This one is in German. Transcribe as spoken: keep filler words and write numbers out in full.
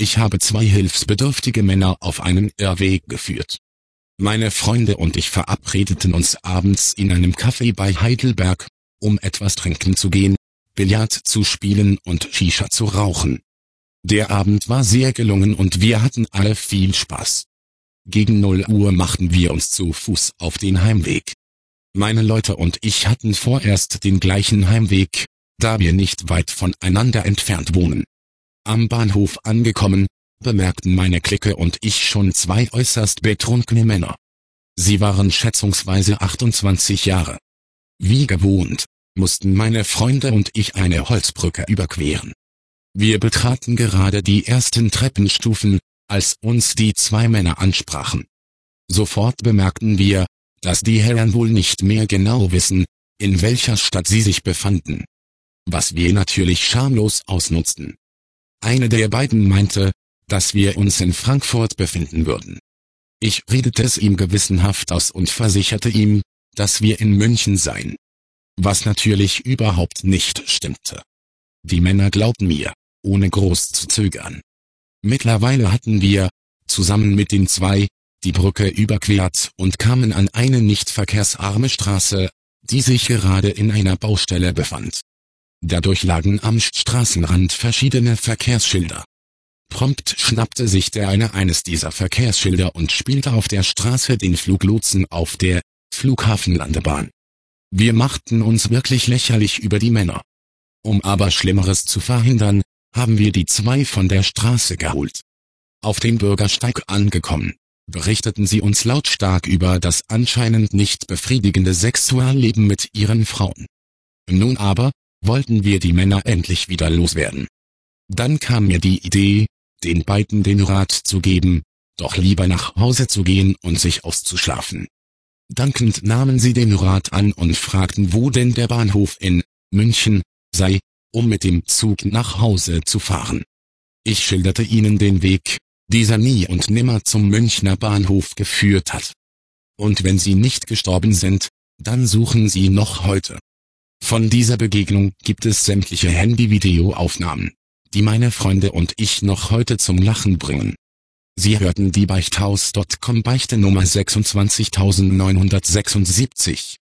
Ich habe zwei hilfsbedürftige Männer auf einen Irrweg geführt. Meine Freunde und ich verabredeten uns abends in einem Café bei Heidelberg, um etwas trinken zu gehen, Billard zu spielen und Shisha zu rauchen. Der Abend war sehr gelungen und wir hatten alle viel Spaß. Gegen null Uhr machten wir uns zu Fuß auf den Heimweg. Meine Leute und ich hatten vorerst den gleichen Heimweg, da wir nicht weit voneinander entfernt wohnen. Am Bahnhof angekommen, bemerkten meine Clique und ich schon zwei äußerst betrunkene Männer. Sie waren schätzungsweise achtundzwanzig Jahre. Wie gewohnt, mussten meine Freunde und ich eine Holzbrücke überqueren. Wir betraten gerade die ersten Treppenstufen, als uns die zwei Männer ansprachen. Sofort bemerkten wir, dass die Herren wohl nicht mehr genau wissen, in welcher Stadt sie sich befanden. Was wir natürlich schamlos ausnutzten. Eine der beiden meinte, dass wir uns in Frankfurt befinden würden. Ich redete es ihm gewissenhaft aus und versicherte ihm, dass wir in München seien. Was natürlich überhaupt nicht stimmte. Die Männer glaubten mir, ohne groß zu zögern. Mittlerweile hatten wir, zusammen mit den zwei, die Brücke überquert und kamen an eine nicht verkehrsarme Straße, die sich gerade in einer Baustelle befand. Dadurch lagen am Straßenrand verschiedene Verkehrsschilder. Prompt schnappte sich der eine eines dieser Verkehrsschilder und spielte auf der Straße den Fluglotsen auf der Flughafenlandebahn. Wir machten uns wirklich lächerlich über die Männer. Um aber Schlimmeres zu verhindern, haben wir die zwei von der Straße geholt. Auf dem Bürgersteig angekommen, berichteten sie uns lautstark über das anscheinend nicht befriedigende Sexualleben mit ihren Frauen. Nun aber wollten wir die Männer endlich wieder loswerden. Dann kam mir die Idee, den beiden den Rat zu geben, doch lieber nach Hause zu gehen und sich auszuschlafen. Dankend nahmen sie den Rat an und fragten, wo denn der Bahnhof in München sei, um mit dem Zug nach Hause zu fahren. Ich schilderte ihnen den Weg, dieser nie und nimmer zum Münchner Bahnhof geführt hat. Und wenn sie nicht gestorben sind, dann suchen sie noch heute. Von dieser Begegnung gibt es sämtliche Handy-Videoaufnahmen, die meine Freunde und ich noch heute zum Lachen bringen. Sie hörten die Beichthaus Punkt com Beichte Nummer sechsundzwanzigtausendneunhundertsechsundsiebzig.